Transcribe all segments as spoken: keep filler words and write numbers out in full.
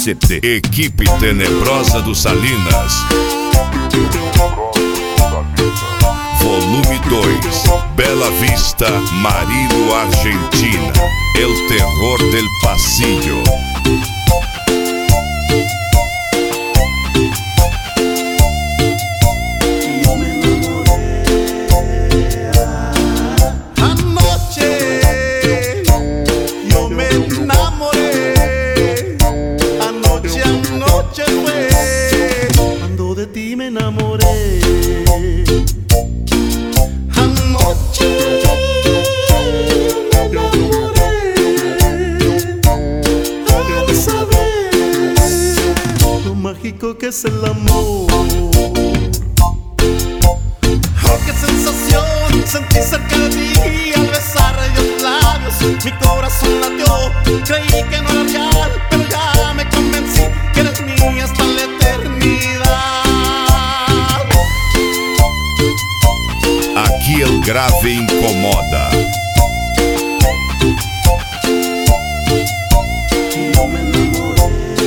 C D. Equipe Tenebrosa do Salinas. Volume dois. Bela Vista, Marino, Argentina. El terror del pasillo. Me enamoré anoche, me enamoré al saber lo mágico que es el amor. Oh, qué sensación sentí cerca de ti al besar los labios. Mi corazón latió, creí que no era real, pero ya me convencí que eres mía hasta la eternidad. Aqui el grave incomoda. Yo me enamoré.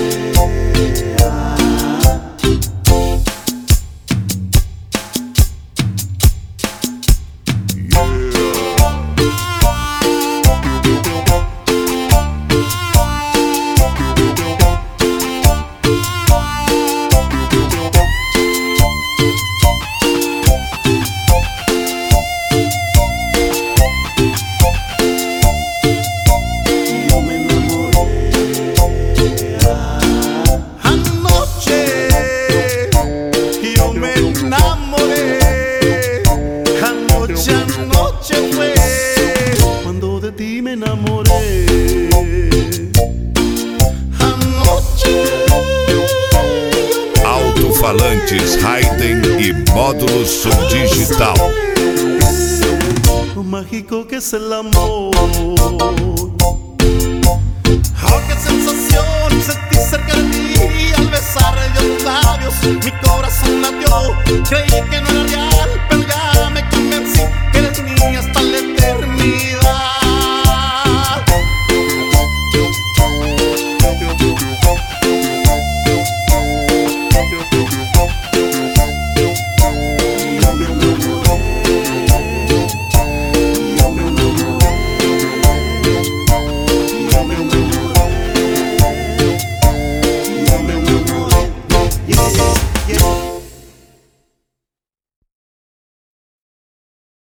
Anoche fue cuando de ti me enamoré. Anoche. Alto-falantes Hayden e módulos som digital. Lo mágico que es el amor. Oh, qué sensación sentí cerca de ti al besar los labios. Mi corazón latió, creí que no era real.